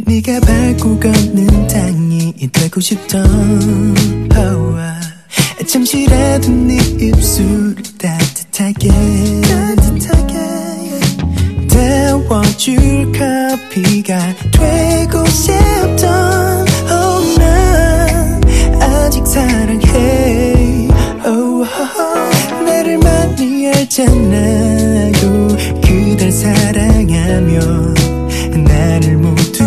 네가 밟고 걷는 땅이 되고 싶던 잠시라도 네 입술을 따뜻하게 데워줄 커피가 되고 싶던 난 아직 사랑해 나를 많이 알잖아요 그댈 사랑하면 나를 모두